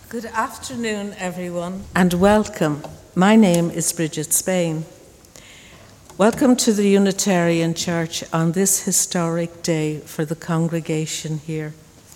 Good afternoon, everyone, and welcome. My name is Bridget Spain. Welcome to the Unitarian Church on this historic day for the congregation here.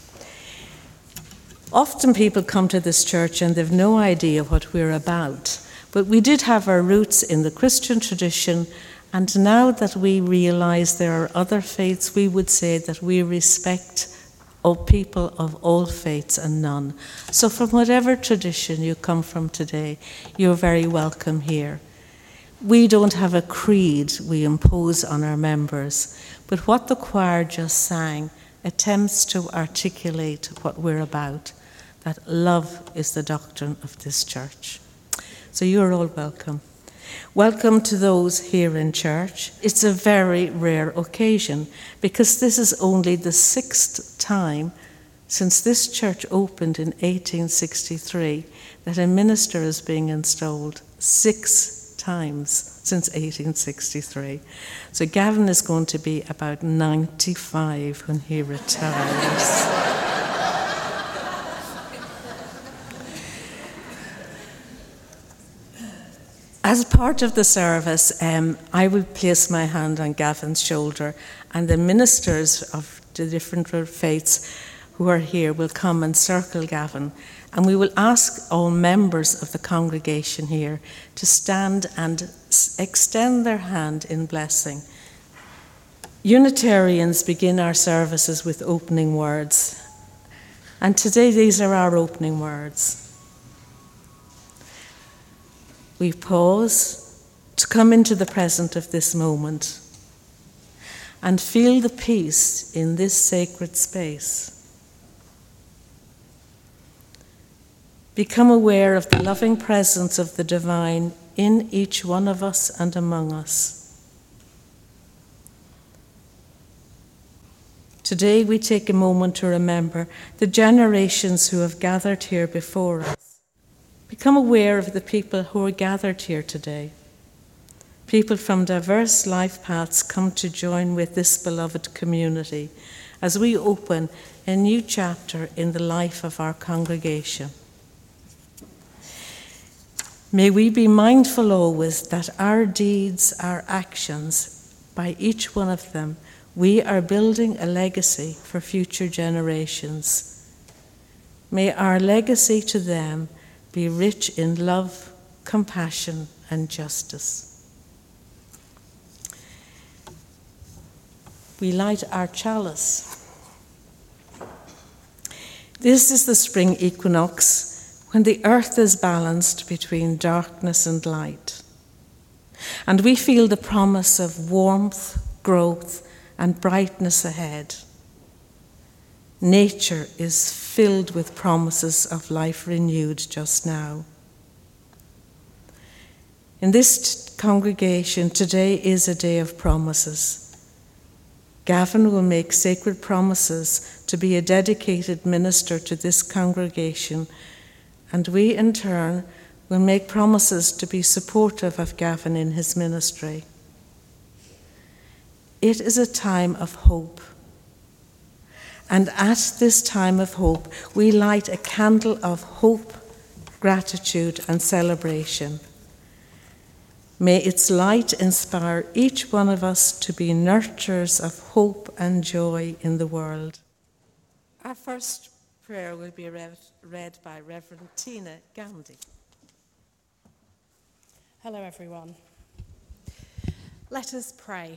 Often people come to this church and they've no idea what we're about, but we did have our roots in the Christian tradition, and now that we realize there are other faiths, we would say that we respect people of all faiths and none. So from whatever tradition you come from today, you're very welcome here. We don't have a creed we impose on our members, but what the choir just sang attempts to articulate what we're about, that love is the doctrine of this church. So you're all welcome. Welcome to those here in church. It's a very rare occasion because this is only the 6th time since this church opened in 1863 that a minister is being installed. 6 times since 1863. So Gavin is going to be about 95 when he retires. As part of the service, I will place my hand on Gavin's shoulder, and the ministers of the different faiths who are here will come and circle Gavin, and we will ask all members of the congregation here to stand and extend their hand in blessing. Unitarians begin our services with opening words, and today these are our opening words. We pause to come into the present of this moment and feel the peace in this sacred space. Become aware of the loving presence of the divine in each one of us and among us. Today we take a moment to remember the generations who have gathered here before us. Become aware of the people who are gathered here today. People from diverse life paths come to join with this beloved community as we open a new chapter in the life of our congregation. May we be mindful always that our deeds, our actions, by each one of them, we are building a legacy for future generations. May our legacy to them be rich in love, compassion, and justice. We light our chalice. This is the spring equinox when the earth is balanced between darkness and light. And we feel the promise of warmth, growth, and brightness ahead. Nature is filled with promises of life renewed just now. In this congregation, today is a day of promises. Gavin will make sacred promises to be a dedicated minister to this congregation, and we in turn will make promises to be supportive of Gavin in his ministry. It is a time of hope. And at this time of hope, we light a candle of hope, gratitude, and celebration. May its light inspire each one of us to be nurturers of hope and joy in the world. Our first prayer will be read by Reverend Tina Gandhi. Hello, everyone. Let us pray.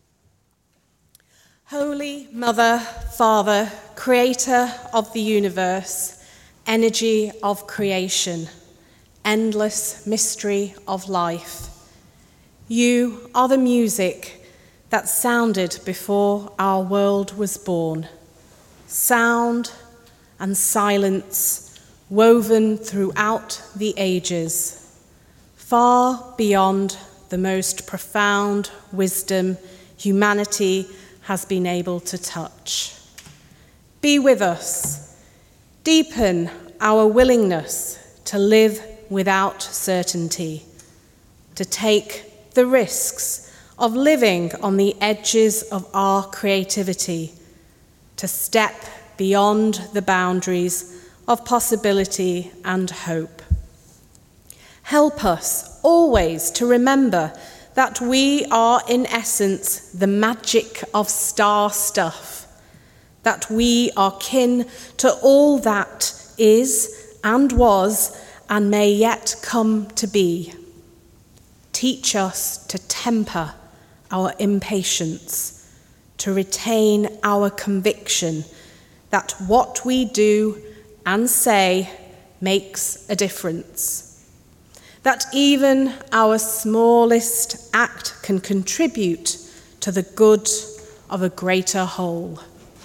Holy Mother, Father, Creator of the universe, energy of creation, endless mystery of life, you are the music that sounded before our world was born. Sound and silence woven throughout the ages, far beyond the most profound wisdom humanity has been able to touch. Be with us. Deepen our willingness to live without certainty, to take the risks of living on the edges of our creativity, to step beyond the boundaries of possibility and hope. Help us always to remember that we are in essence the magic of star stuff, that we are kin to all that is and was and may yet come to be. Teach us to temper our impatience, to retain our conviction that what we do and say makes a difference, that even our smallest act can contribute to the good of a greater whole.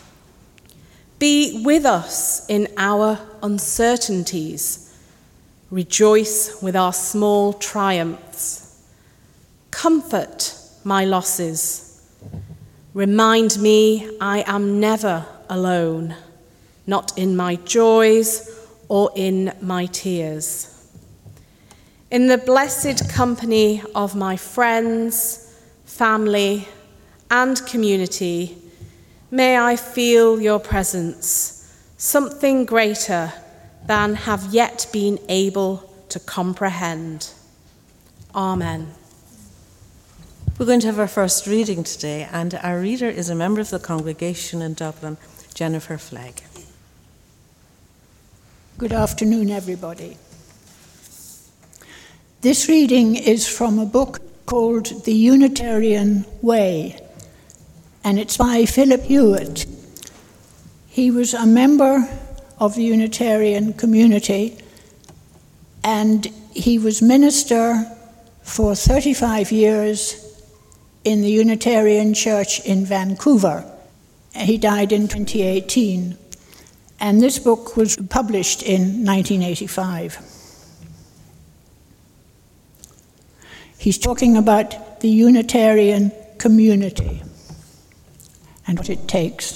Be with us in our uncertainties. Rejoice with our small triumphs. Comfort my losses. Remind me I am never alone, not in my joys or in my tears. In the blessed company of my friends, family, and community, may I feel your presence, something greater than have yet been able to comprehend. Amen. We're going to have our first reading today, and our reader is a member of the congregation in Dublin, Jennifer Flegg. Good afternoon, everybody. This reading is from a book called The Unitarian Way, and it's by Philip Hewitt. He was a member of the Unitarian community, and he was minister for 35 years in the Unitarian Church in Vancouver. He died in 2018, and this book was published in 1985. He's talking about the Unitarian community and what it takes.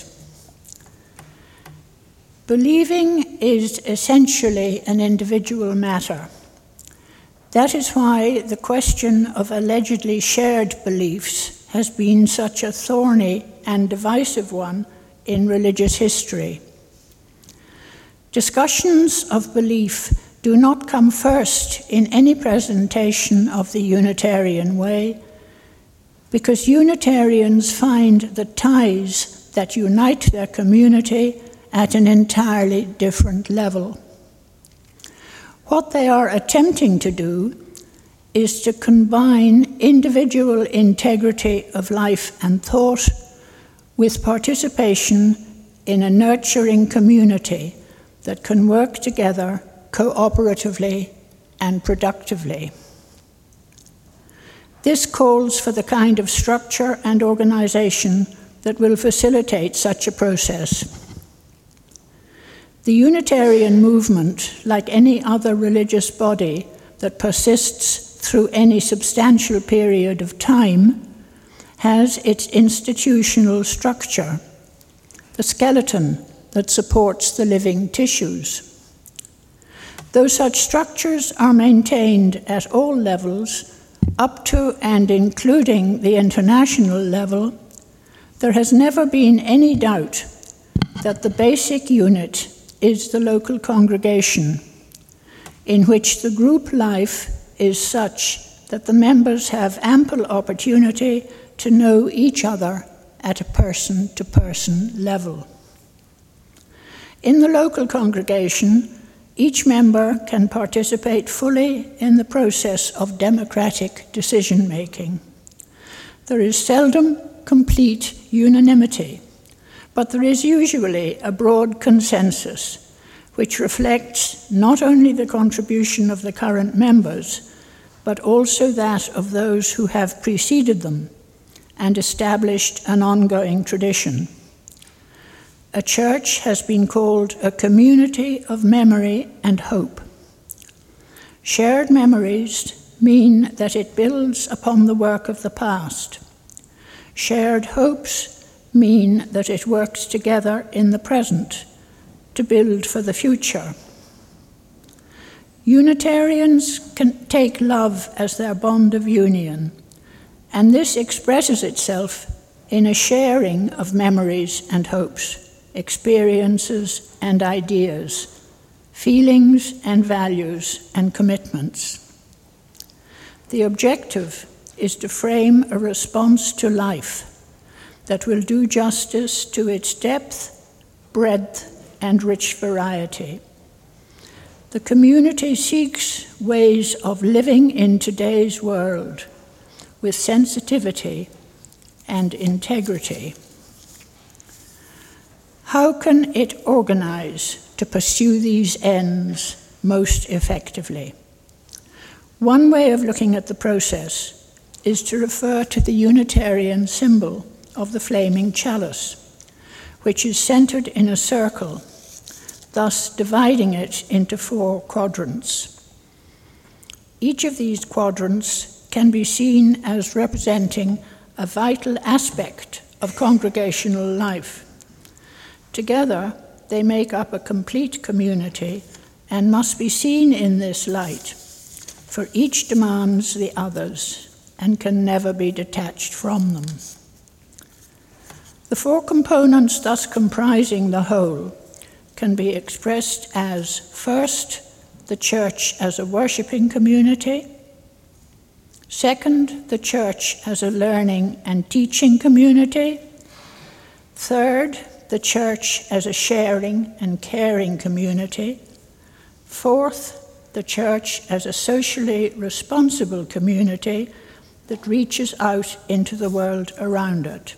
Believing is essentially an individual matter. That is why the question of allegedly shared beliefs has been such a thorny and divisive one in religious history. Discussions of belief do not come first in any presentation of the Unitarian way, because Unitarians find the ties that unite their community at an entirely different level. What they are attempting to do is to combine individual integrity of life and thought with participation in a nurturing community that can work together cooperatively and productively. This calls for the kind of structure and organization that will facilitate such a process. The Unitarian movement, like any other religious body that persists through any substantial period of time, has its institutional structure, the skeleton that supports the living tissues. Though such structures are maintained at all levels, up to and including the international level, there has never been any doubt that the basic unit is the local congregation, in which the group life is such that the members have ample opportunity to know each other at a person-to-person level. In the local congregation, each member can participate fully in the process of democratic decision-making. There is seldom complete unanimity, but there is usually a broad consensus, which reflects not only the contribution of the current members, but also that of those who have preceded them and established an ongoing tradition. A church has been called a community of memory and hope. Shared memories mean that it builds upon the work of the past. Shared hopes mean that it works together in the present to build for the future. Unitarians can take love as their bond of union, and this expresses itself in a sharing of memories and hopes, experiences and ideas, feelings and values and commitments. The objective is to frame a response to life that will do justice to its depth, breadth, and rich variety. The community seeks ways of living in today's world with sensitivity and integrity. How can it organize to pursue these ends most effectively? One way of looking at the process is to refer to the Unitarian symbol of the flaming chalice, which is centered in a circle, thus dividing it into 4 quadrants. Each of these quadrants can be seen as representing a vital aspect of congregational life. Together, they make up a complete community and must be seen in this light, for each demands the others and can never be detached from them. The 4 components thus comprising the whole can be expressed as, first, the church as a worshipping community; second, the church as a learning and teaching community; third, the church as a sharing and caring community; fourth, the church as a socially responsible community that reaches out into the world around it.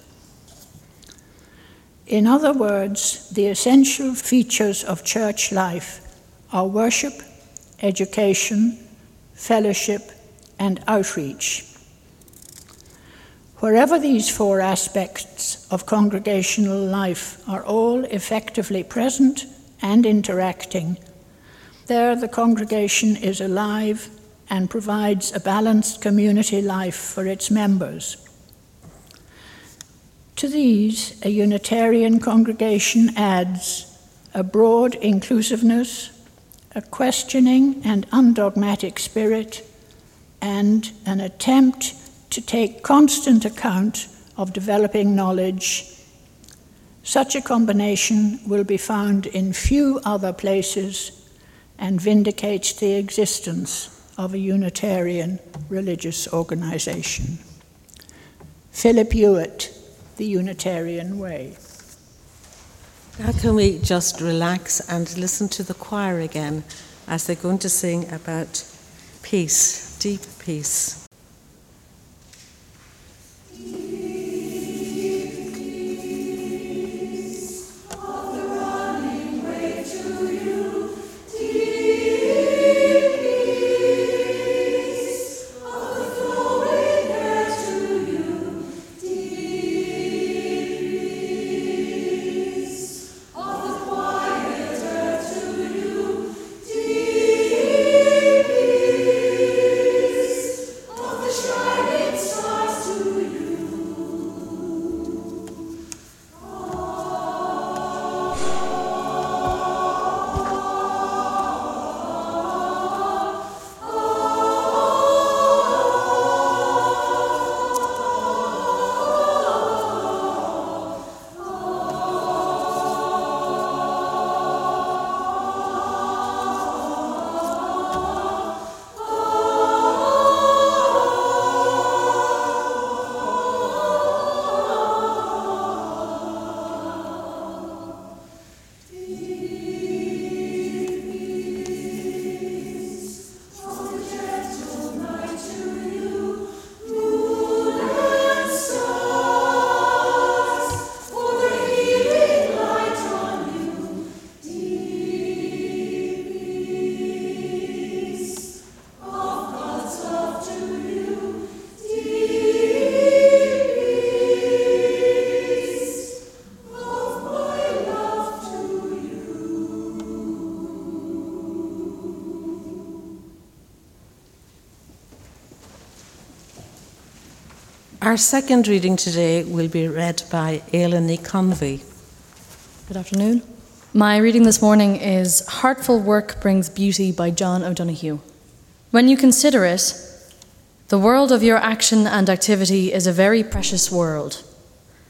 In other words, the essential features of church life are worship, education, fellowship, and outreach. Wherever these 4 aspects of congregational life are all effectively present and interacting, there the congregation is alive and provides a balanced community life for its members. To these, a Unitarian congregation adds a broad inclusiveness, a questioning and undogmatic spirit, and an attempt to take constant account of developing knowledge. Such a combination will be found in few other places and vindicates the existence of a Unitarian religious organization. Philip Hewitt, The Unitarian Way. Now can we just relax and listen to the choir again as they're going to sing about peace, deep peace. Our second reading today will be read by Aileen Convey. Good afternoon. My reading this morning is Heartful Work Brings Beauty by John O'Donoghue. When you consider it, the world of your action and activity is a very precious world.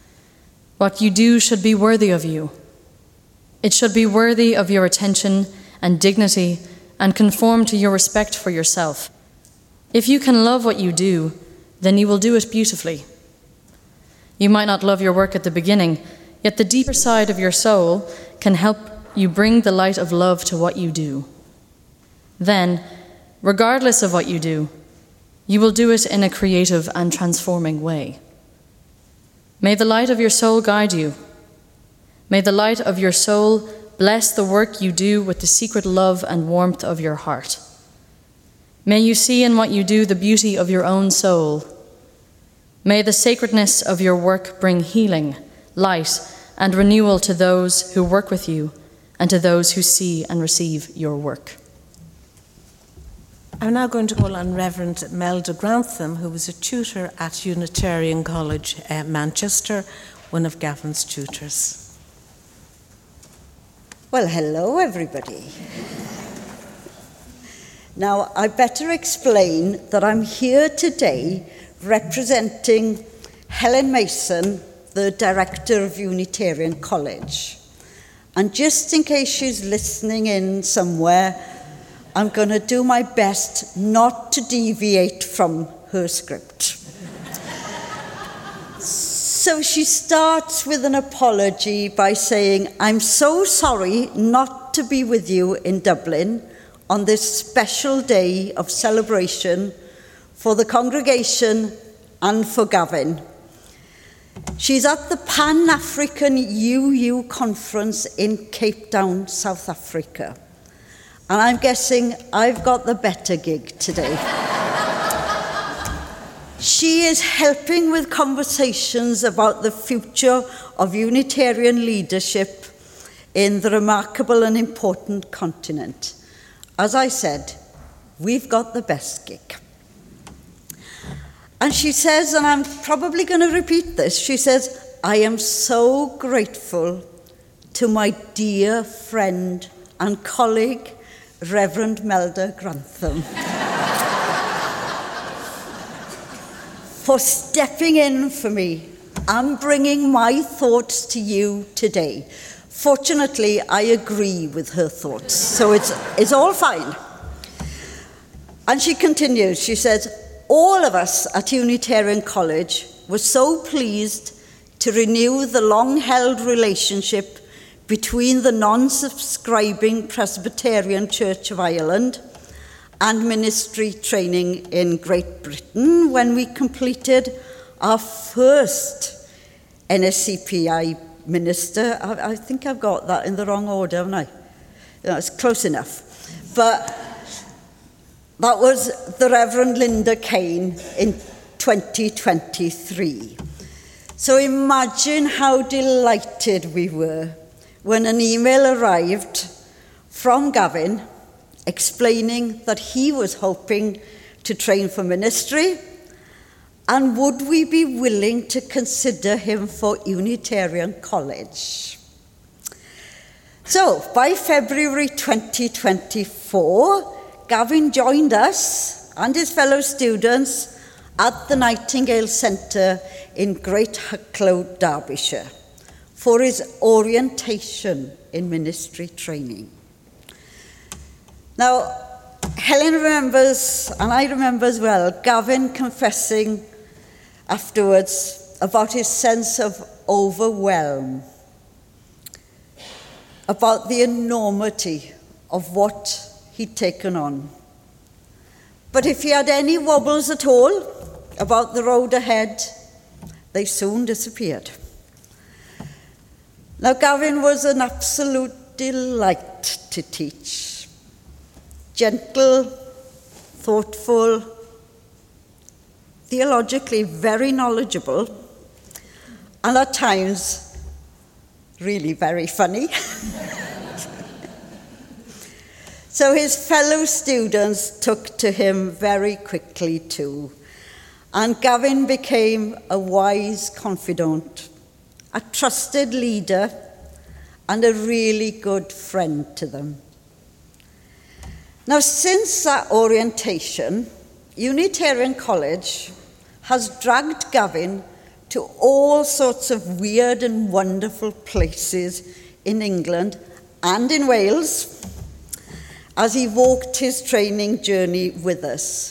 What you do should be worthy of you. It should be worthy of your attention and dignity and conform to your respect for yourself. If you can love what you do, then you will do it beautifully. You might not love your work at the beginning, yet the deeper side of your soul can help you bring the light of love to what you do. Then, regardless of what you do, you will do it in a creative and transforming way. May the light of your soul guide you. May the light of your soul bless the work you do with the secret love and warmth of your heart. May you see in what you do the beauty of your own soul. May the sacredness of your work bring healing, light, and renewal to those who work with you and to those who see and receive your work. I'm now going to call on Reverend Melda Grantham, who was a tutor at Unitarian College, Manchester, one of Gavin's tutors. Well, hello, everybody. Now, I better explain that I'm here today representing Helen Mason, the director of Unitarian College. And just in case she's listening in somewhere, I'm going to do my best not to deviate from her script. So she starts with an apology by saying, "I'm so sorry not to be with you in Dublin on this special day of celebration for the congregation and for Gavin. She's at the Pan-African UU conference in Cape Town, South Africa. And I'm guessing I've got the better gig today. She is helping with conversations about the future of Unitarian leadership in the remarkable and important continent. As I said, we've got the best gig." And she says, and I'm probably going to repeat this, she says, "I am so grateful to my dear friend and colleague, Reverend Melda Grantham, for stepping in for me and bringing my thoughts to you today. Fortunately, I agree with her thoughts, so it's all fine." And she continues, she says, "All of us at Unitarian College were so pleased to renew the long-held relationship between the non-subscribing Presbyterian Church of Ireland and ministry training in Great Britain when we completed our first NSCPI minister." I think I've got that in the wrong order, haven't I? No, it's close enough. But that was the Reverend Linda Kane in 2023. So imagine how delighted we were when an email arrived from Gavin explaining that he was hoping to train for ministry, and would we be willing to consider him for Unitarian College. So, by February 2024, Gavin joined us and his fellow students at the Nightingale Centre in Great Hucklow, Derbyshire, for his orientation in ministry training. Now, Helen remembers, and I remember as well, Gavin confessing afterwards about his sense of overwhelm, about the enormity of what he'd taken on. But if he had any wobbles at all about the road ahead, they soon disappeared. Now, Gavin was an absolute delight to teach. Gentle, thoughtful, theologically very knowledgeable, and at times really very funny. So his fellow students took to him very quickly too, and Gavin became a wise confidant, a trusted leader, and a really good friend to them. Now, since that orientation, Unitarian College has dragged Gavin to all sorts of weird and wonderful places in England and in Wales, as he walked his training journey with us.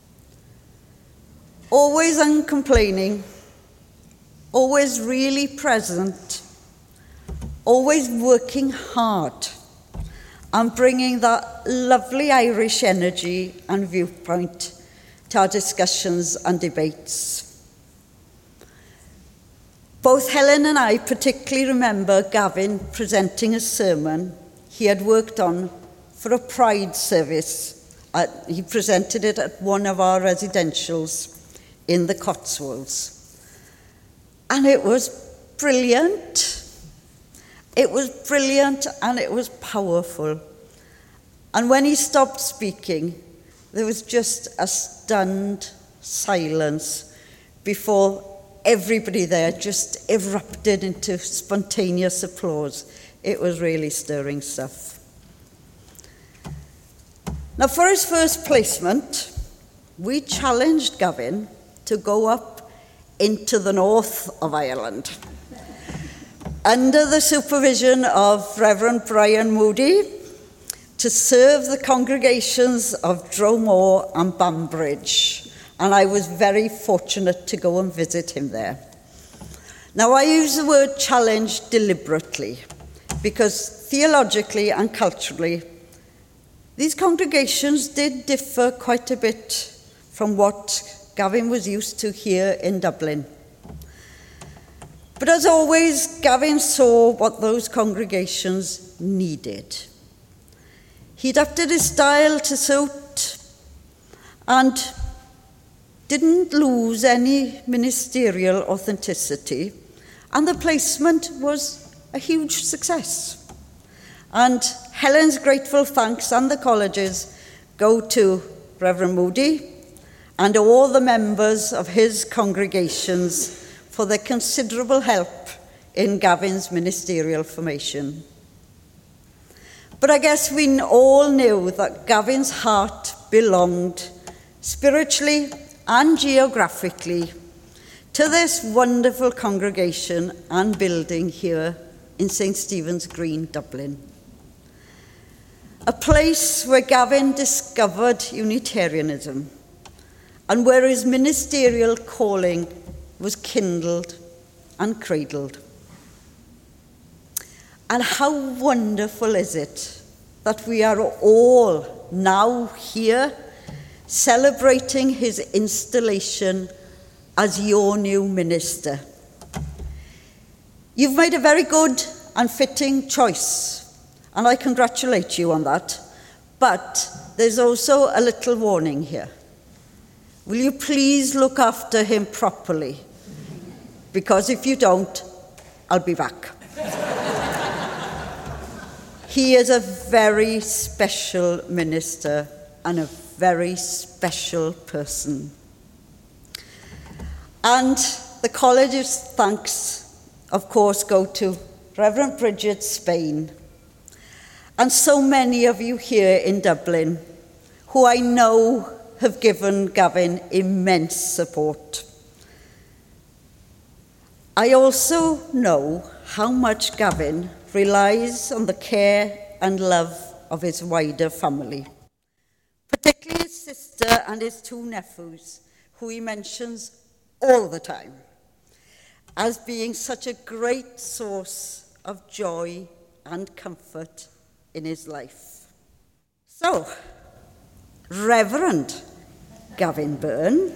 Always uncomplaining, always really present, always working hard and bringing that lovely Irish energy and viewpoint to our discussions and debates. Both Helen and I particularly remember Gavin presenting a sermon he had worked on for a Pride service. He presented it at one of our residentials in the Cotswolds. And it was brilliant. It was brilliant and it was powerful. And when he stopped speaking, there was just a stunned silence before everybody there just erupted into spontaneous applause. It was really stirring stuff. Now, for his first placement, we challenged Gavin to go up into the north of Ireland. Under the supervision of Reverend Brian Moody, to serve the congregations of Dromore and Banbridge, and I was very fortunate to go and visit him there. Now, I use the word challenge deliberately, because theologically and culturally, these congregations did differ quite a bit from what Gavin was used to here in Dublin. But as always, Gavin saw what those congregations needed. He adapted his style to suit and didn't lose any ministerial authenticity, and the placement was a huge success. And Helen's grateful thanks and the college's go to Reverend Moody and all the members of his congregations for their considerable help in Gavin's ministerial formation. But I guess we all knew that Gavin's heart belonged spiritually and geographically to this wonderful congregation and building here in St. Stephen's Green, Dublin. A place where Gavin discovered Unitarianism and where his ministerial calling was kindled and cradled. And how wonderful is it that we are all now here celebrating his installation as your new minister. You've made a very good and fitting choice, and I congratulate you on that. But there's also a little warning here. Will you please look after him properly? Because if you don't, I'll be back. He is a very special minister and a very special person. And the college's thanks, of course, go to Reverend Bridget Spain and so many of you here in Dublin who I know have given Gavin immense support. I also know how much Gavin relies on the care and love of his wider family, particularly his sister and his two nephews, who he mentions all the time, as being such a great source of joy and comfort in his life. So, Reverend Gavin Byrne,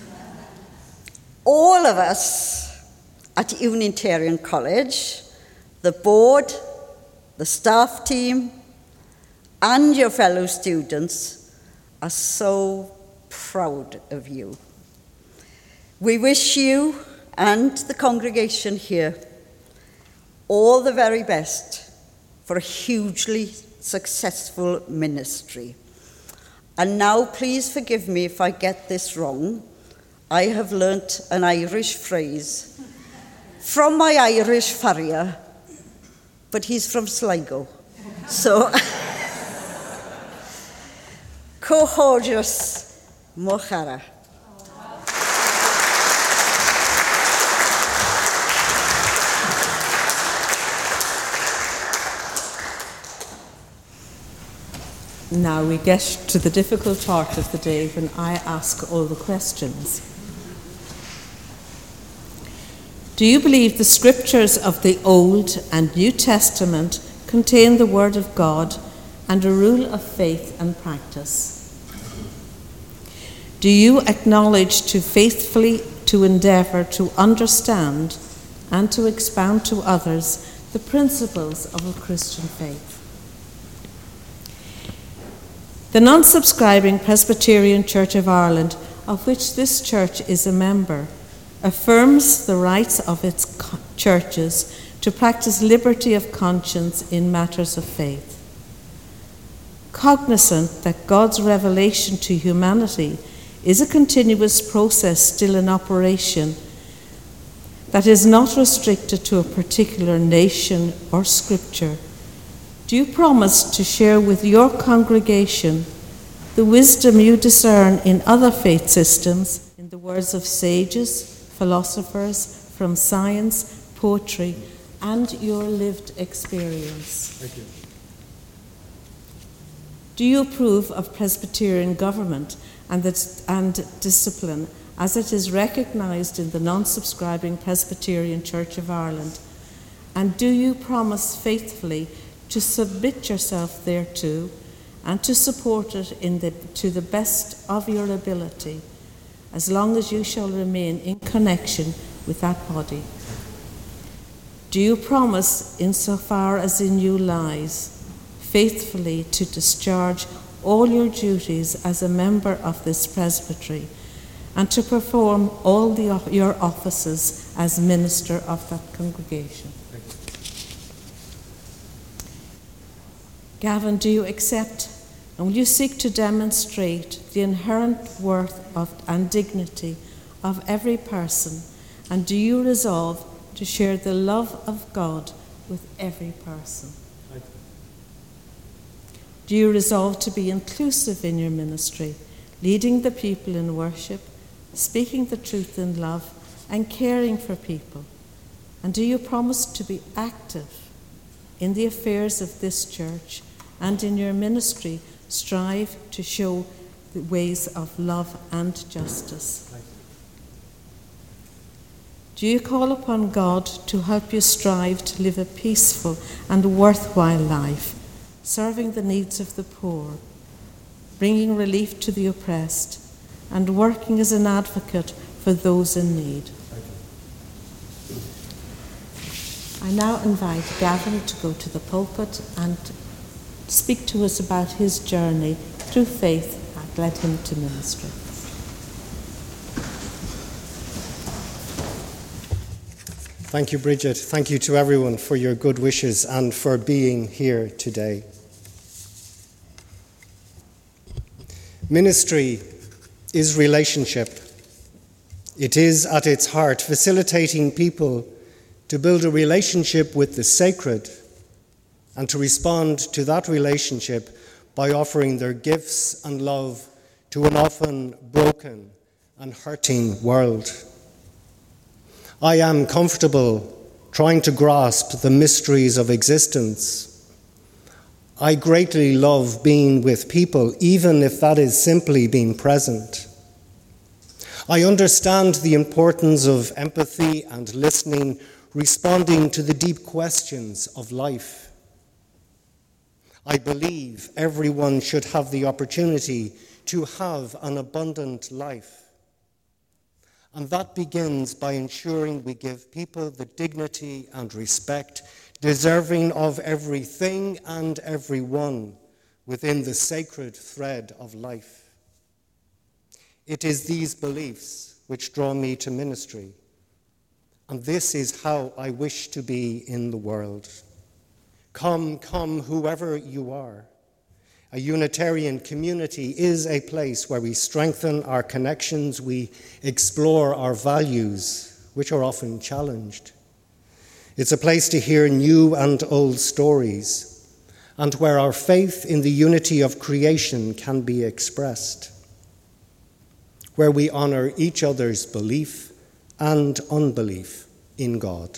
all of us at Unitarian College, the board, the staff team, and your fellow students are so proud of you. We wish you and the congregation here all the very best for a hugely successful ministry. And now, please forgive me if I get this wrong. I have learnt an Irish phrase from my Irish farrier, but he's from Sligo. So, Cohorgus Mochara. Now we get to the difficult part of the day when I ask all the questions. Do you believe the scriptures of the Old and New Testament contain the Word of God and a rule of faith and practice? Do you acknowledge to faithfully to endeavour to understand and to expound to others the principles of a Christian faith? The non-subscribing Presbyterian Church of Ireland, of which this church is a member, affirms the rights of its churches to practice liberty of conscience in matters of faith. Cognizant that God's revelation to humanity is a continuous process still in operation that is not restricted to a particular nation or scripture, do you promise to share with your congregation the wisdom you discern in other faith systems, in the words of sages, philosophers, from science, poetry, and your lived experience? Thank you. Do you approve of Presbyterian government and discipline as it is recognised in the non-subscribing Presbyterian Church of Ireland? And do you promise faithfully to submit yourself thereto and to support it to the best of your ability, as long as you shall remain in connection with that body? Do you promise, insofar as in you lies, faithfully to discharge all your duties as a member of this presbytery and to perform all your offices as minister of that congregation? Gavin, do you accept and will you seek to demonstrate the inherent worth and dignity of every person, and do you resolve to share the love of God with every person? Do you resolve to be inclusive in your ministry, leading the people in worship, speaking the truth in love, and caring for people? And do you promise to be active in the affairs of this church and in your ministry strive to show the ways of love and justice? Do you call upon God to help you strive to live a peaceful and worthwhile life, serving the needs of the poor, bringing relief to the oppressed, and working as an advocate for those in need? I now invite Gavin to go to the pulpit and speak to us about his journey through faith that led him to ministry. Thank you, Bridget. Thank you to everyone for your good wishes and for being here today. Ministry is relationship. It is at its heart facilitating people to build a relationship with the sacred and to respond to that relationship by offering their gifts and love to an often broken and hurting world. I am comfortable trying to grasp the mysteries of existence. I greatly love being with people, even if that is simply being present. I understand the importance of empathy and listening, responding to the deep questions of life. I believe everyone should have the opportunity to have an abundant life. And that begins by ensuring we give people the dignity and respect deserving of everything and everyone within the sacred thread of life. It is these beliefs which draw me to ministry, and this is how I wish to be in the world. Come, come, whoever you are. A Unitarian community is a place where we strengthen our connections, we explore our values, which are often challenged. It's a place to hear new and old stories, and where our faith in the unity of creation can be expressed, where we honor each other's belief and unbelief in God.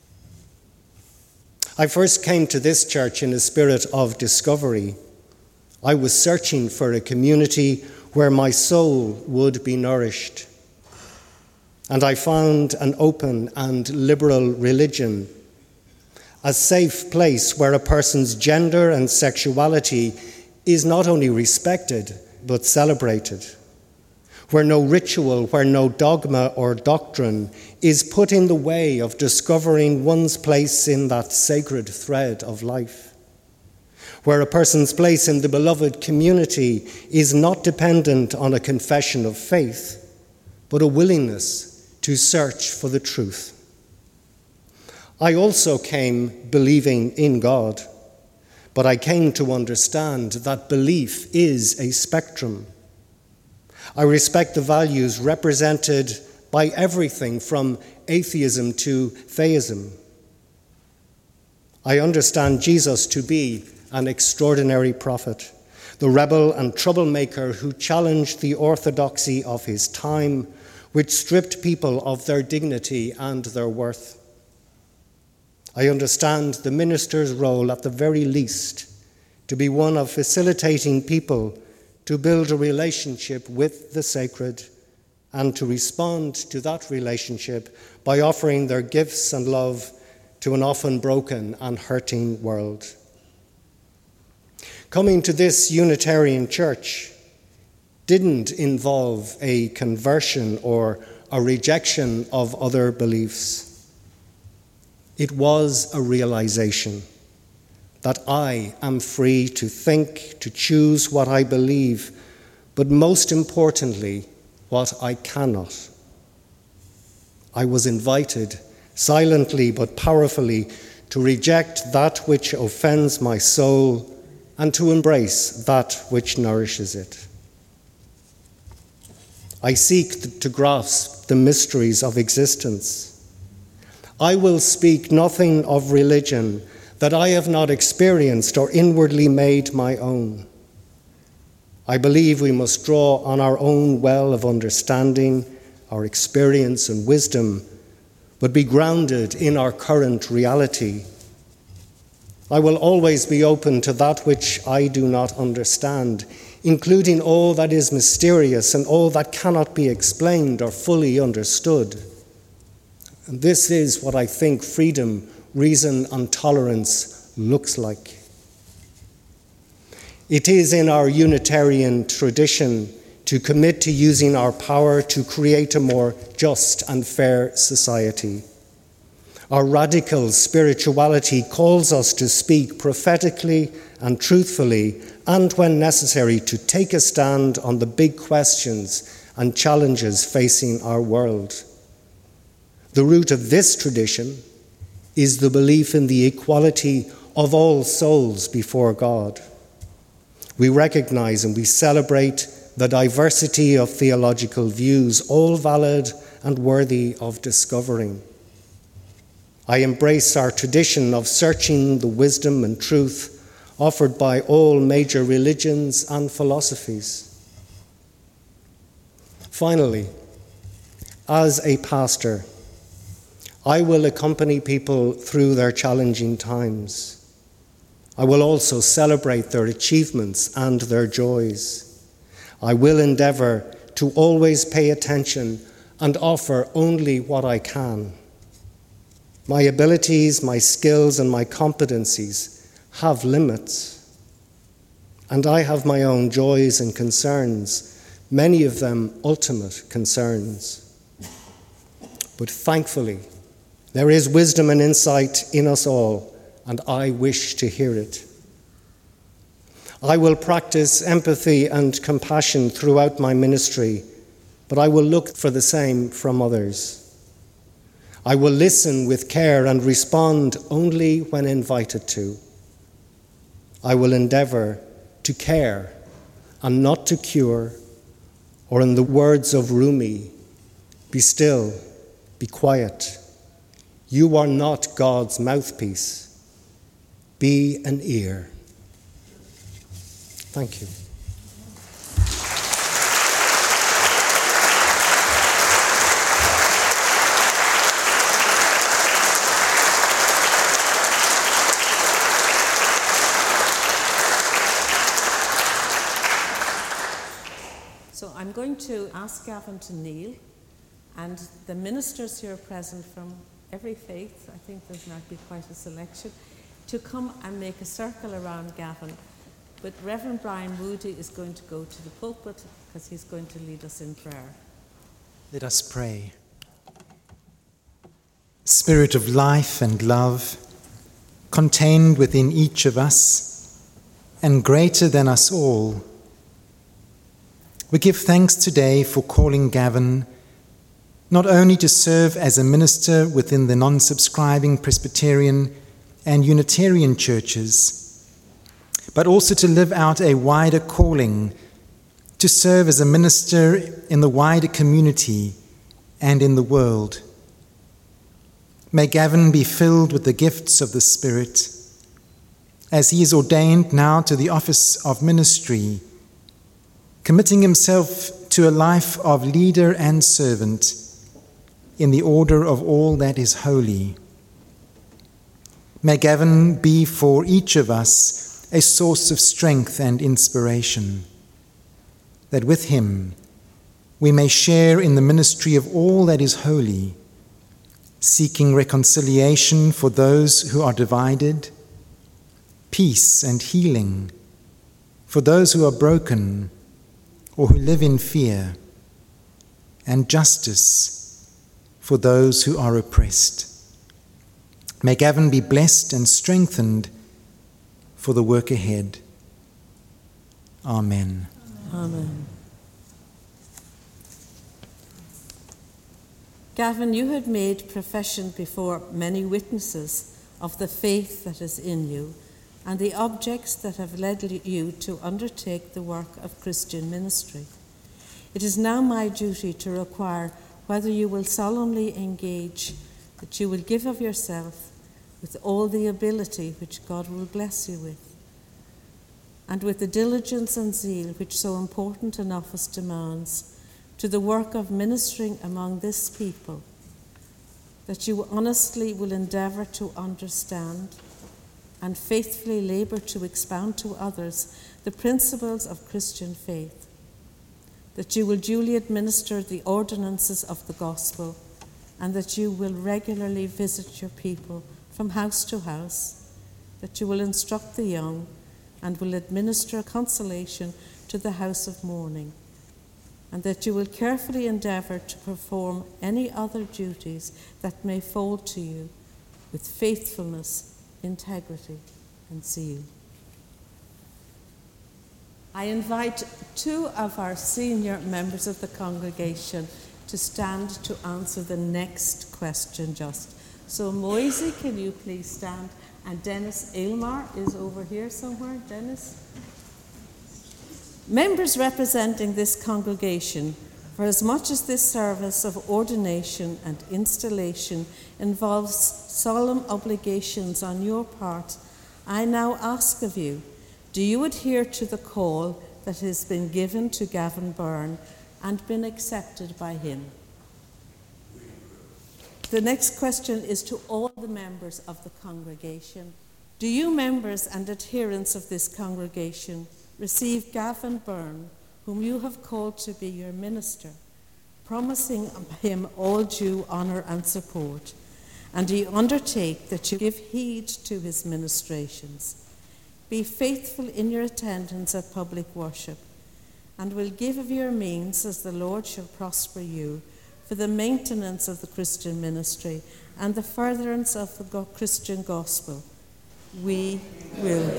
I first came to this church in a spirit of discovery. I was searching for a community where my soul would be nourished. And I found an open and liberal religion, a safe place where a person's gender and sexuality is not only respected, but celebrated, where no ritual, where no dogma or doctrine is put in the way of discovering one's place in that sacred thread of life, where a person's place in the beloved community is not dependent on a confession of faith, but a willingness to search for the truth. I also came believing in God, but I came to understand that belief is a spectrum. I respect the values represented by everything from atheism to theism. I understand Jesus to be an extraordinary prophet, the rebel and troublemaker who challenged the orthodoxy of his time, which stripped people of their dignity and their worth. I understand the minister's role, at the very least, to be one of facilitating people to build a relationship with the sacred and to respond to that relationship by offering their gifts and love to an often broken and hurting world. Coming to this Unitarian church didn't involve a conversion or a rejection of other beliefs. It was a realization that I am free to think, to choose what I believe, but most importantly, what I cannot. I was invited, silently but powerfully, to reject that which offends my soul and to embrace that which nourishes it. I seek to grasp the mysteries of existence. I will speak nothing of religion that I have not experienced or inwardly made my own. I believe we must draw on our own well of understanding, our experience and wisdom, but be grounded in our current reality. I will always be open to that which I do not understand, including all that is mysterious and all that cannot be explained or fully understood. And this is what I think freedom, reason, and tolerance looks like. It is in our Unitarian tradition to commit to using our power to create a more just and fair society. Our radical spirituality calls us to speak prophetically and truthfully, and when necessary, to take a stand on the big questions and challenges facing our world. The root of this tradition is the belief in the equality of all souls before God. We recognize and we celebrate the diversity of theological views, all valid and worthy of discovering. I embrace our tradition of searching the wisdom and truth offered by all major religions and philosophies. Finally, as a pastor, I will accompany people through their challenging times. I will also celebrate their achievements and their joys. I will endeavour to always pay attention and offer only what I can. My abilities, my skills, and my competencies have limits, and I have my own joys and concerns, many of them ultimate concerns. But thankfully, there is wisdom and insight in us all, and I wish to hear it. I will practice empathy and compassion throughout my ministry, but I will look for the same from others. I will listen with care and respond only when invited to. I will endeavour to care and not to cure, or in the words of Rumi, be still, be quiet. You are not God's mouthpiece. Be an ear. Thank you. So I'm going to ask Gavin to kneel, and the ministers here present from every faith, I think there might be quite a selection, to come and make a circle around Gavin. But Reverend Brian Moody is going to go to the pulpit because he's going to lead us in prayer. Let us pray. Spirit of life and love, contained within each of us and greater than us all, we give thanks today for calling Gavin not only to serve as a minister within the non-subscribing Presbyterian and Unitarian churches, but also to live out a wider calling to serve as a minister in the wider community and in the world. May Gavin be filled with the gifts of the Spirit as he is ordained now to the office of ministry, committing himself to a life of leader and servant in the order of all that is holy. May Gavin be for each of us a source of strength and inspiration, that with him we may share in the ministry of all that is holy, seeking reconciliation for those who are divided, peace and healing for those who are broken or who live in fear, and justice for those who are oppressed. May Gavin be blessed and strengthened for the work ahead. Amen. Amen. Gavin, you have made profession before many witnesses of the faith that is in you and the objects that have led you to undertake the work of Christian ministry. It is now my duty to require whether you will solemnly engage that you will give of yourself with all the ability which God will bless you with, and with the diligence and zeal which so important an office demands, to the work of ministering among this people, that you honestly will endeavour to understand and faithfully labour to expound to others the principles of Christian faith, that you will duly administer the ordinances of the gospel, and that you will regularly visit your people from house to house, that you will instruct the young and will administer consolation to the house of mourning, and that you will carefully endeavour to perform any other duties that may fall to you with faithfulness, integrity, and zeal. I invite two of our senior members of the congregation to stand to answer the next question just. So Moisey, can you please stand? And Dennis Aylmar is over here somewhere. Dennis? Members representing this congregation, for as much as this service of ordination and installation involves solemn obligations on your part, I now ask of you, do you adhere to the call that has been given to Gavin Byrne and been accepted by him? The next question is to all the members of the congregation. Do you members and adherents of this congregation receive Gavin Byrne, whom you have called to be your minister, promising him all due honour and support? And do you undertake that you give heed to his ministrations, be faithful in your attendance at public worship, and will give of your means as the Lord shall prosper you for the maintenance of the Christian ministry and the furtherance of the Christian gospel? We will.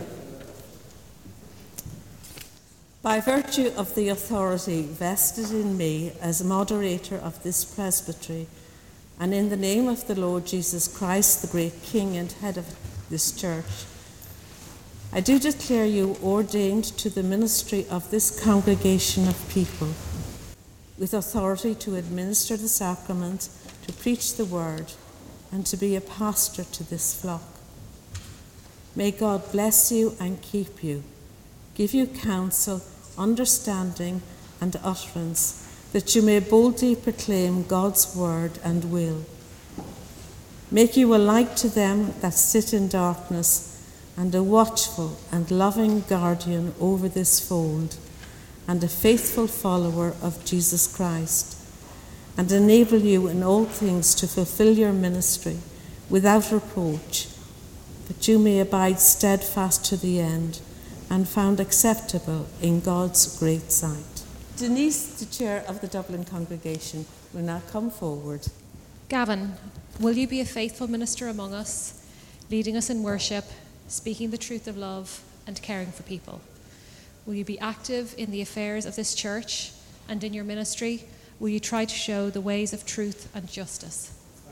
By virtue of the authority vested in me as moderator of this presbytery, and in the name of the Lord Jesus Christ, the great King and head of this church, I do declare you ordained to the ministry of this congregation of people, with authority to administer the sacrament, to preach the word, and to be a pastor to this flock. May God bless you and keep you, give you counsel, understanding, and utterance, that you may boldly proclaim God's word and will. Make you a light to them that sit in darkness, and a watchful and loving guardian over this fold, and a faithful follower of Jesus Christ, and enable you in all things to fulfill your ministry without reproach, that you may abide steadfast to the end and found acceptable in God's great sight. Denise, the chair of the Dublin congregation, will now come forward. Gavin, will you be a faithful minister among us, leading us in worship, speaking the truth of love, and caring for people? Will you be active in the affairs of this church, and in your ministry, will you try to show the ways of truth and justice?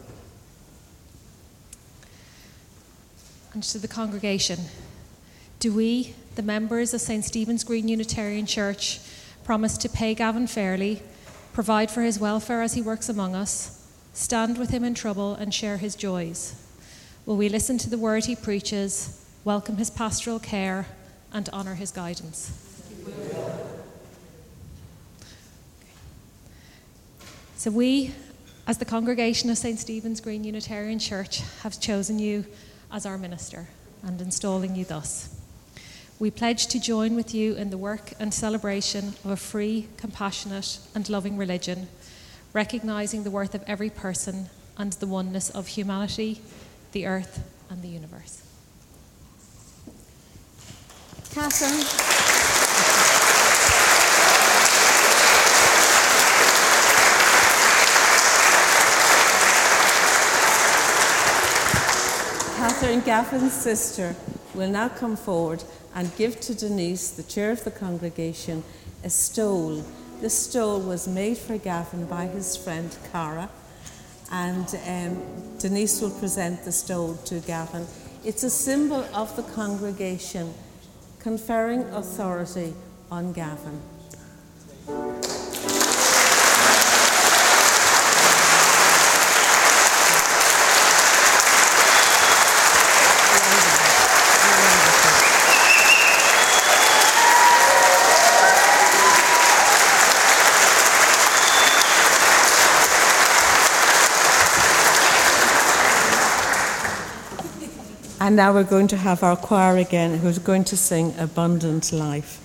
And to the congregation, do we, the members of St. Stephen's Green Unitarian Church, promise to pay Gavin fairly, provide for his welfare as he works among us, stand with him in trouble and share his joys? Will we listen to the word he preaches, welcome his pastoral care, and honour his guidance? So we, as the congregation of St. Stephen's Green Unitarian Church, have chosen you as our minister and installing you thus. We pledge to join with you in the work and celebration of a free, compassionate, and loving religion, recognising the worth of every person and the oneness of humanity, the earth, and the universe. Catherine. Catherine, Gavin's sister, will now come forward and give to Denise, the chair of the congregation, a stole. This stole was made for Gavin by his friend Cara, and Denise will present the stole to Gavin. It's a symbol of the congregation conferring authority on Gavin. And now we're going to have our choir again, who's going to sing Abundant Life.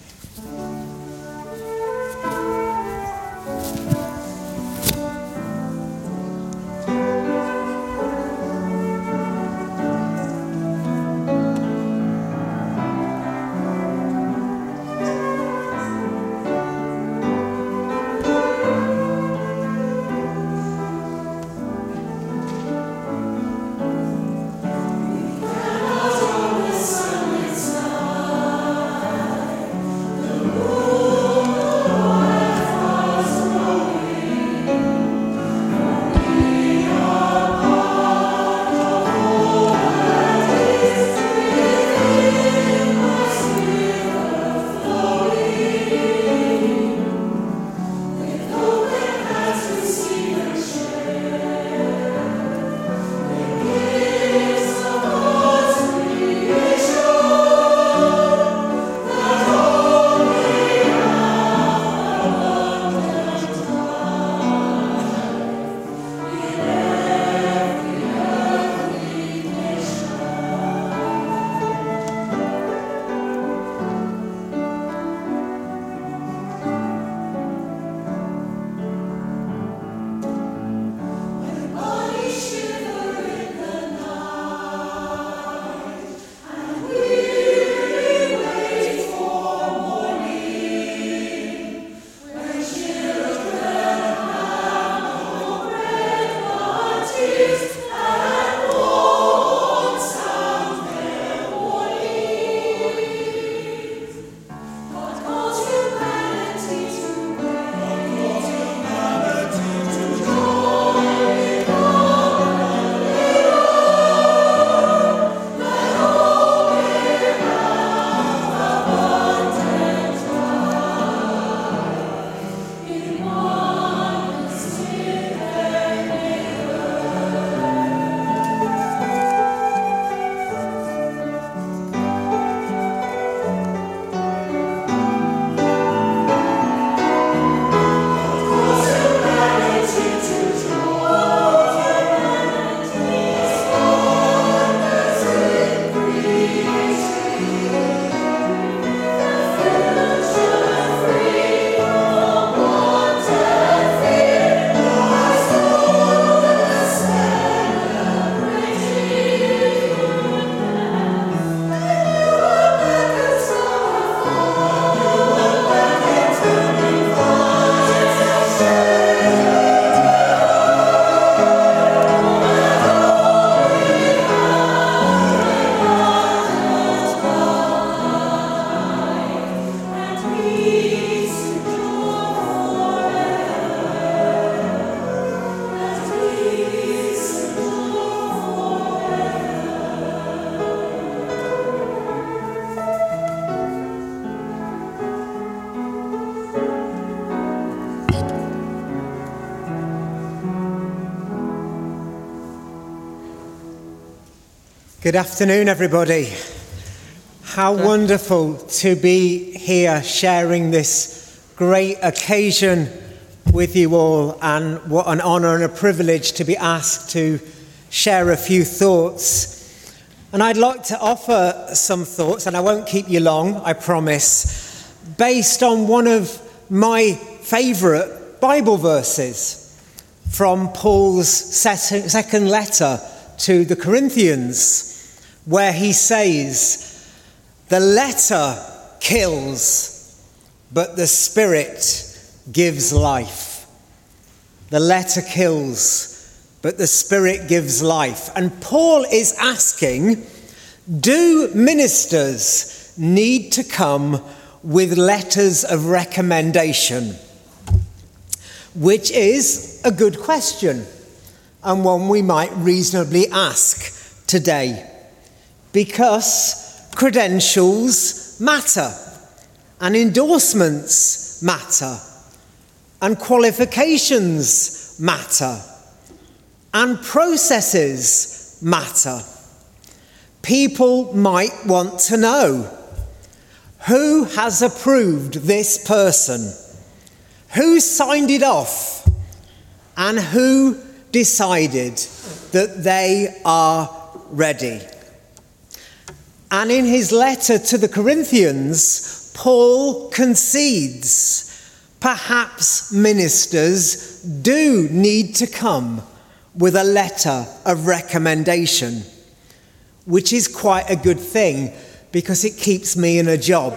Good afternoon, everybody. How wonderful to be here sharing this great occasion with you all, and what an honour and a privilege to be asked to share a few thoughts. And I'd like to offer some thoughts, and I won't keep you long, I promise, based on one of my favourite Bible verses from Paul's second letter to the Corinthians, where he says, "The letter kills, but the Spirit gives life." The letter kills, but the Spirit gives life. And Paul is asking, do ministers need to come with letters of recommendation? Which is a good question, and one we might reasonably ask today. Because credentials matter, and endorsements matter, and qualifications matter, and processes matter. People might want to know, who has approved this person? Who signed it off? And who decided that they are ready? And in his letter to the Corinthians, Paul concedes perhaps ministers do need to come with a letter of recommendation, which is quite a good thing because it keeps me in a job.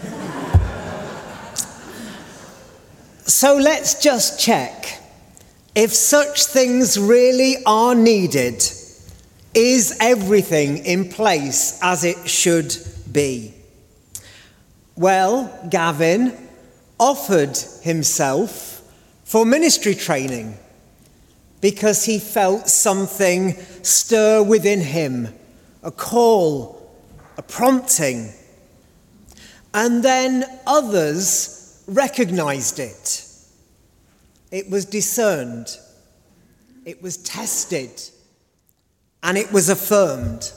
So let's just check if such things really are needed. Is everything in place as it should be? Well, Gavin offered himself for ministry training because he felt something stir within him, a call, a prompting. And then others recognized it. It was discerned, it was tested, and it was affirmed.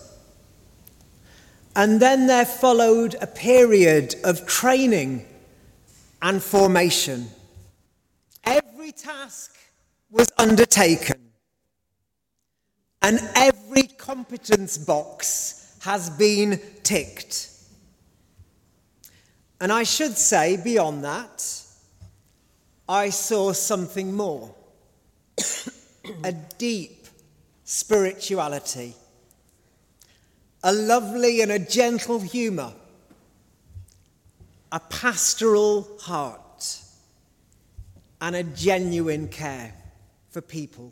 And then there followed a period of training and formation. Every task was undertaken, and every competence box has been ticked. And I should say, beyond that, I saw something more. A deep spirituality, a lovely and a gentle humour, a pastoral heart, and a genuine care for people.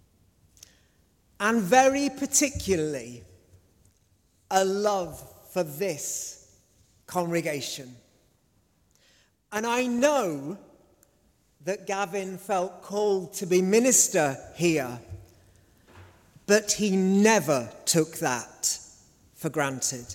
And very particularly, a love for this congregation. And I know that Gavin felt called to be minister here, but he never took that for granted.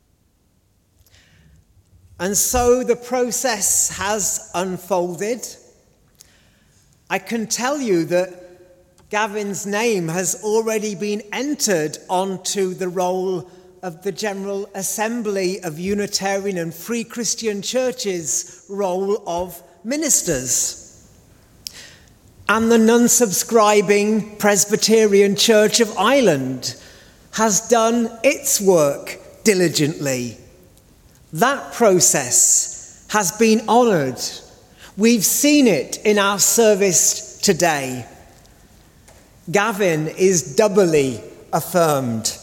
And so the process has unfolded. I can tell you that Gavin's name has already been entered onto the roll of the General Assembly of Unitarian and Free Christian Churches roll of ministers. And the non-subscribing Presbyterian Church of Ireland has done its work diligently. That process has been honoured. We've seen it in our service today. Gavin is doubly affirmed.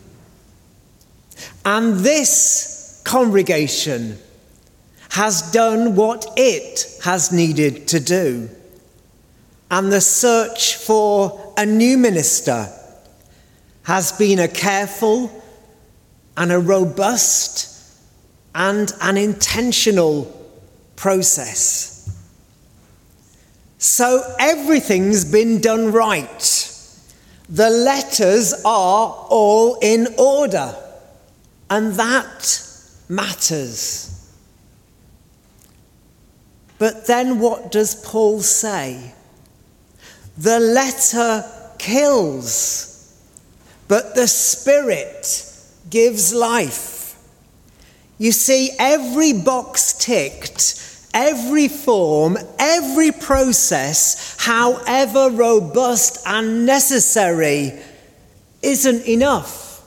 And this congregation has done what it has needed to do. And the search for a new minister has been a careful and a robust and an intentional process. So everything's been done right. The letters are all in order, and that matters. But then what does Paul say? The letter kills, but the Spirit gives life. You see, every box ticked, every form, every process, however robust and necessary, isn't enough.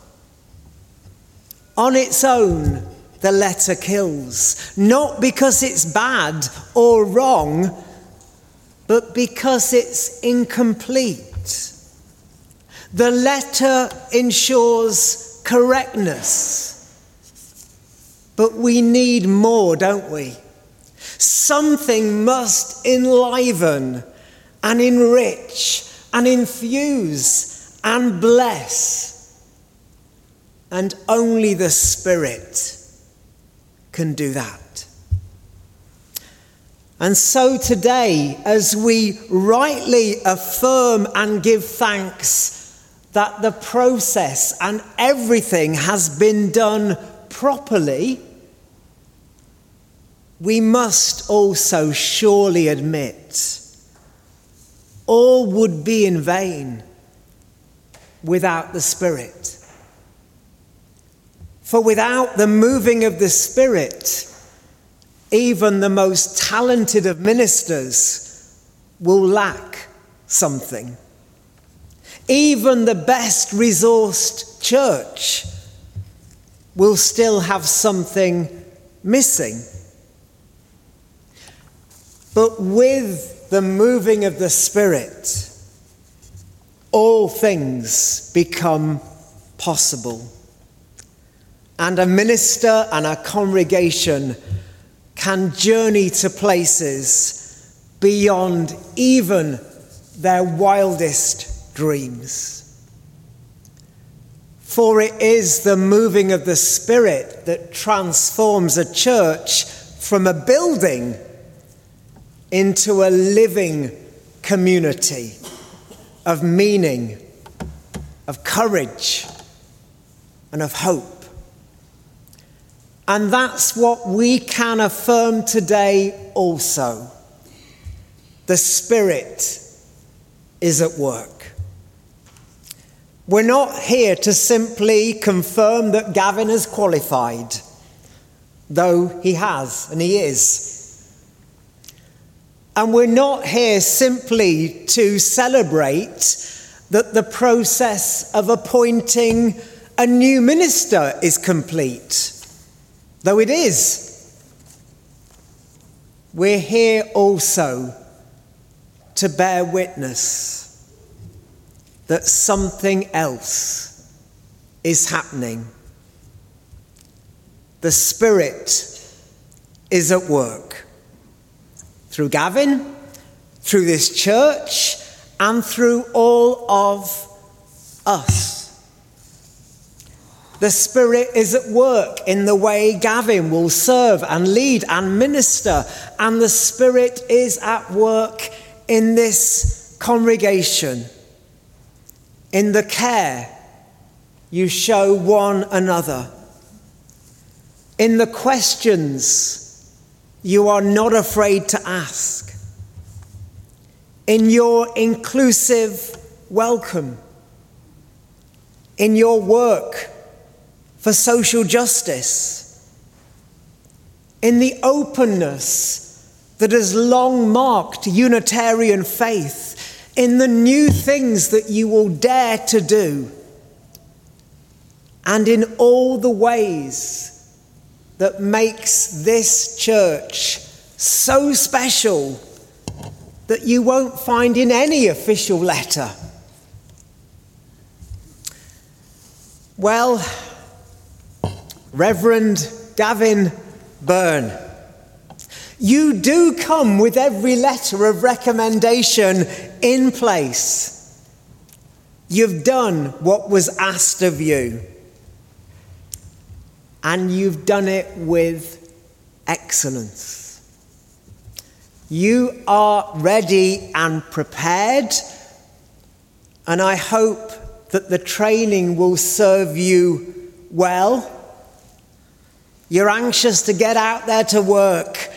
On its own, the letter kills, not because it's bad or wrong, but because it's incomplete. The letter ensures correctness, but we need more, don't we? Something must enliven and enrich and infuse and bless, and only the Spirit can do that. And so today, as we rightly affirm and give thanks that the process and everything has been done properly, we must also surely admit all would be in vain without the Spirit. For without the moving of the Spirit, even the most talented of ministers will lack something. Even the best resourced church will still have something missing. But with the moving of the Spirit, all things become possible. And a minister and a congregation can journey to places beyond even their wildest dreams. For it is the moving of the Spirit that transforms a church from a building into a living community of meaning, of courage, and of hope. And that's what we can affirm today also. The Spirit is at work. We're not here to simply confirm that Gavin has qualified, though he has and he is. And we're not here simply to celebrate that the process of appointing a new minister is complete. Though it is, we're here also to bear witness that something else is happening. The Spirit is at work through Gavin, through this church, and through all of us. The Spirit is at work in the way Gavin will serve and lead and minister. And the Spirit is at work in this congregation, in the care you show one another, in the questions you are not afraid to ask, in your inclusive welcome, in your work for social justice, in the openness that has long marked Unitarian faith, in the new things that you will dare to do, and in all the ways that makes this church so special that you won't find in any official letter. Well, Reverend Gavin Byrne, you do come with every letter of recommendation in place. You've done what was asked of you, and you've done it with excellence. You are ready and prepared, and I hope that the training will serve you well. You're anxious to get out there to work.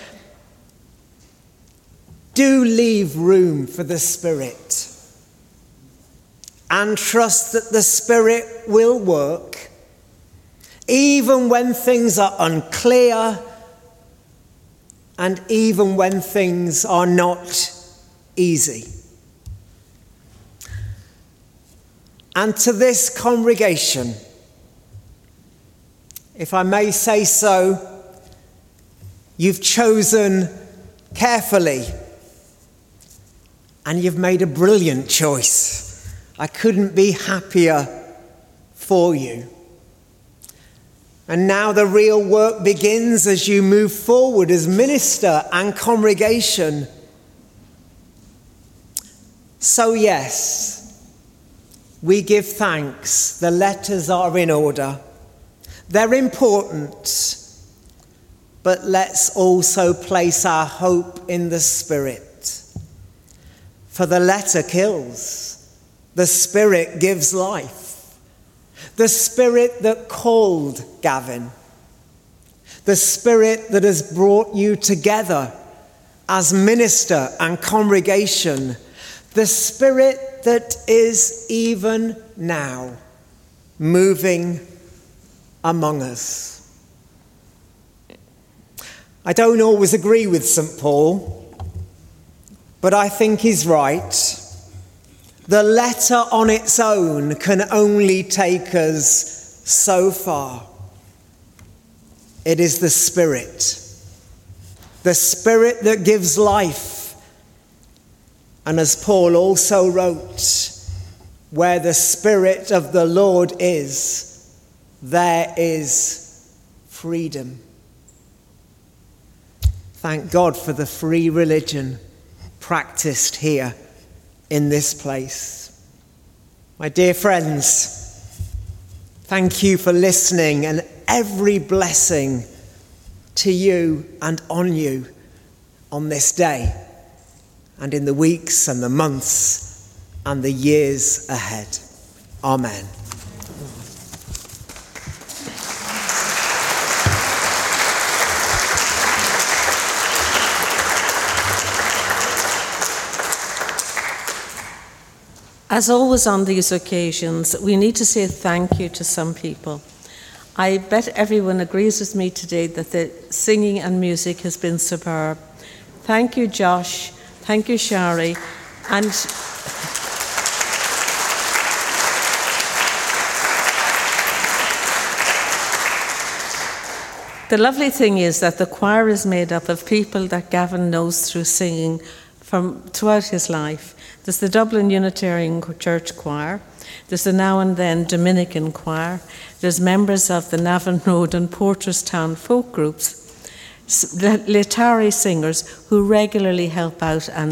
Do leave room for the Spirit. and trust that the Spirit will work, even when things are unclear and even when things are not easy. And to this congregation, if I may say so, you've chosen carefully and you've made a brilliant choice. I couldn't be happier for you. And now the real work begins as you move forward as minister and congregation. So yes, we give thanks. The letters are in order. They're important. But let's also place our hope in the Spirit. For the letter kills. The Spirit gives life. The Spirit that called Gavin. The Spirit that has brought you together as minister and congregation. The Spirit that is even now moving among us. I don't always agree with St. Paul, but I think he's right. The letter on its own can only take us so far. It is the Spirit that gives life. And as Paul also wrote, where the Spirit of the Lord is, there is freedom. Thank God for the free religion practiced here in this place. My dear friends, thank you for listening, and every blessing to you and on you on this day and in the weeks and the months and the years ahead. Amen. As always on these occasions, we need to say thank you to some people. I bet everyone agrees with me today that the singing and music has been superb. Thank you, Josh. Thank you, Shari. And the lovely thing is that the choir is made up of people that Gavin knows through singing from throughout his life. There's the Dublin Unitarian Church Choir. There's the Now and Then Dominican Choir. There's members of the Navan Road and Porterstown folk groups. Letari singers who regularly help out and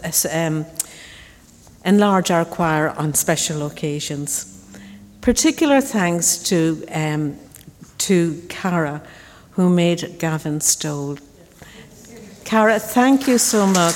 enlarge our choir on special occasions. Particular thanks to Cara, who made Gavin Stoll. Cara, thank you so much.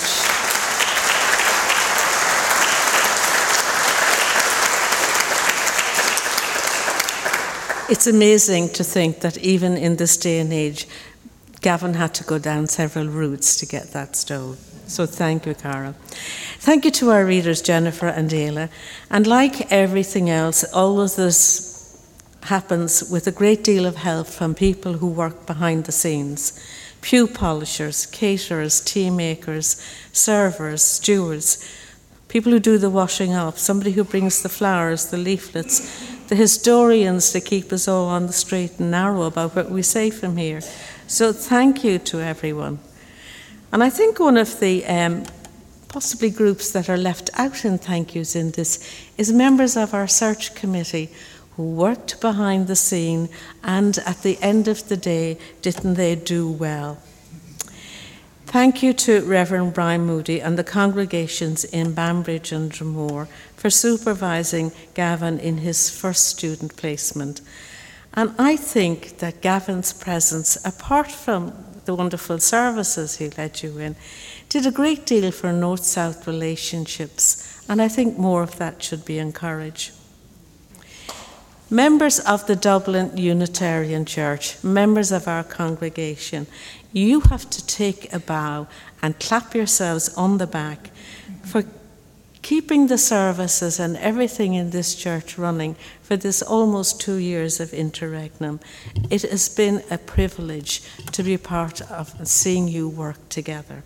It's amazing to think that even in this day and age, Gavin had to go down several routes to get that stole. So thank you, Cara. Thank you to our readers, Jennifer and Ayla. And like everything else, all of this happens with a great deal of help from people who work behind the scenes. Pew polishers, caterers, tea makers, servers, stewards, people who do the washing up, somebody who brings the flowers, the leaflets, the historians to keep us all on the straight and narrow about what we say from here. So thank you to everyone. And I think one of the possibly groups that are left out in thank yous in this is members of our search committee who worked behind the scene and at the end of the day, didn't they do well? Thank you to Reverend Brian Moody and the congregations in Banbridge and Dromore for supervising Gavin in his first student placement. And I think that Gavin's presence, apart from the wonderful services he led you in, did a great deal for North-South relationships, and I think more of that should be encouraged. Members of the Dublin Unitarian Church, members of our congregation, you have to take a bow and clap yourselves on the back for keeping the services and everything in this church running for this almost 2 years of interregnum. It has been a privilege to be part of seeing you work together.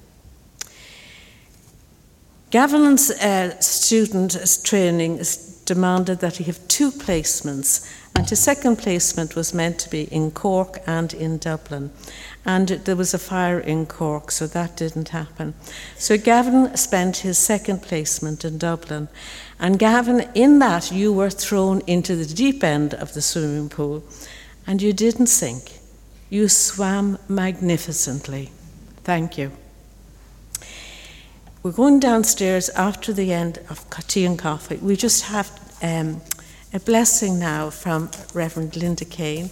Gavin's student training demanded that he have 2 placements, and his second placement was meant to be in Cork and in Dublin. And there was a fire in Cork, so that didn't happen. So Gavin spent his second placement in Dublin. And Gavin, in that, you were thrown into the deep end of the swimming pool, and you didn't sink. You swam magnificently. Thank you. We're going downstairs after the end of tea and coffee. We just have a blessing now from Reverend Linda Kane.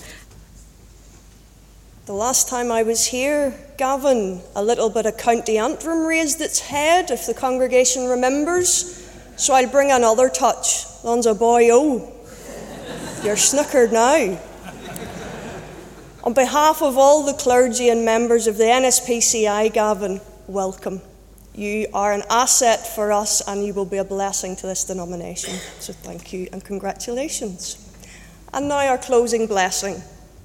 The last time I was here, Gavin, a little bit of County Antrim raised its head, if the congregation remembers. So I'll bring another touch. Lon's a boy, oh, you're snookered now. On behalf of all the clergy and members of the NSPCI, Gavin, welcome. You are an asset for us and you will be a blessing to this denomination. So thank you and congratulations. And now our closing blessing.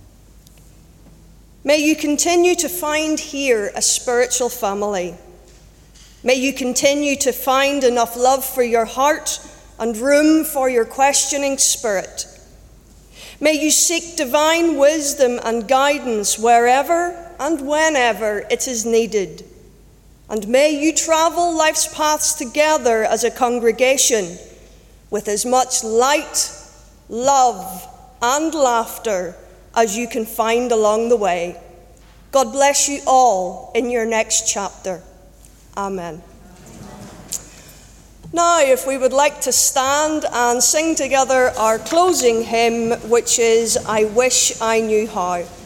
May you continue to find here a spiritual family. May you continue to find enough love for your heart and room for your questioning spirit. May you seek divine wisdom and guidance wherever and whenever it is needed. And may you travel life's paths together as a congregation with as much light, love, and laughter as you can find along the way. God bless you all in your next chapter. Amen. Now, if we would like to stand and sing together our closing hymn, which is I Wish I Knew How.